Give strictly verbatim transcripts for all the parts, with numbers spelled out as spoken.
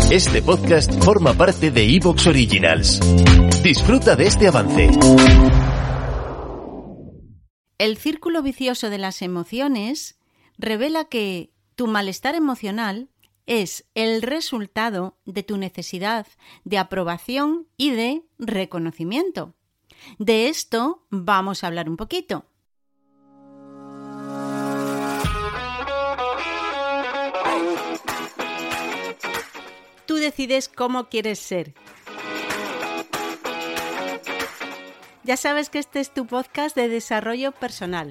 Este podcast forma parte de iVoox Originals. Disfruta de este avance. El círculo vicioso de las emociones revela que tu malestar emocional es el resultado de tu necesidad de aprobación y de reconocimiento. De esto vamos a hablar un poquito. Tú decides cómo quieres ser. Ya sabes que este es tu podcast de desarrollo personal.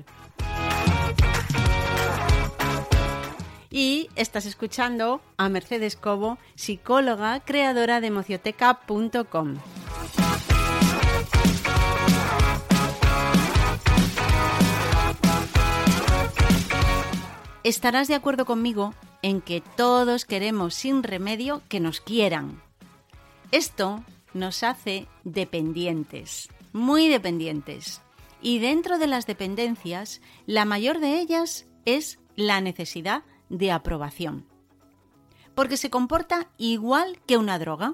Y estás escuchando a Mercedes Cobo, psicóloga, creadora de emocioteca punto com. Estarás de acuerdo conmigo en que todos queremos sin remedio que nos quieran. Esto nos hace dependientes, muy dependientes. Y dentro de las dependencias, la mayor de ellas es la necesidad de aprobación. Porque se comporta igual que una droga.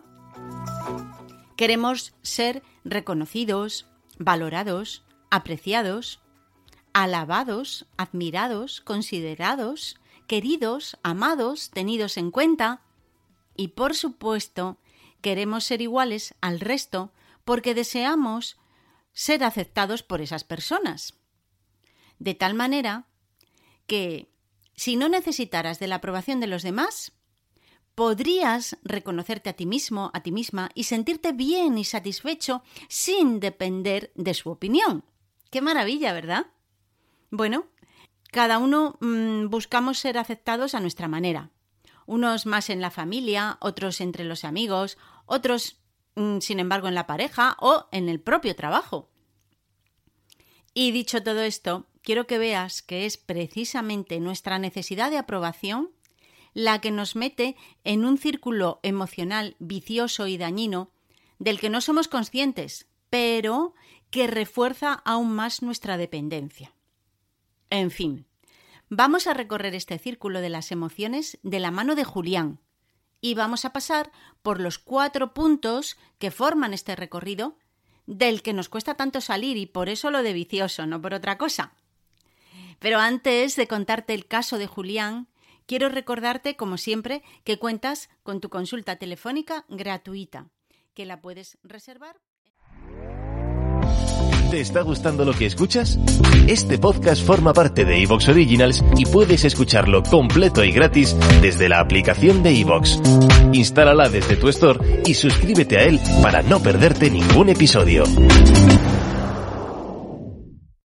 Queremos ser reconocidos, valorados, apreciados, alabados, admirados, considerados, queridos, amados, tenidos en cuenta. Y por supuesto, queremos ser iguales al resto porque deseamos ser aceptados por esas personas. De tal manera que, si no necesitaras de la aprobación de los demás, podrías reconocerte a ti mismo, a ti misma y sentirte bien y satisfecho sin depender de su opinión. ¡Qué maravilla!, ¿verdad? Bueno, cada uno mmm, buscamos ser aceptados a nuestra manera. Unos más en la familia, otros entre los amigos, otros, mmm, sin embargo, en la pareja o en el propio trabajo. Y dicho todo esto, quiero que veas que es precisamente nuestra necesidad de aprobación la que nos mete en un círculo emocional vicioso y dañino del que no somos conscientes, pero que refuerza aún más nuestra dependencia. En fin, vamos a recorrer este círculo de las emociones de la mano de Julián y vamos a pasar por los cuatro puntos que forman este recorrido del que nos cuesta tanto salir y por eso lo de vicioso, no por otra cosa. Pero antes de contarte el caso de Julián, quiero recordarte, como siempre, que cuentas con tu consulta telefónica gratuita, que la puedes reservar. ¿Te está gustando lo que escuchas? Este podcast forma parte de iVoox Originals y puedes escucharlo completo y gratis desde la aplicación de iVoox. Instálala desde tu store y suscríbete a él para no perderte ningún episodio.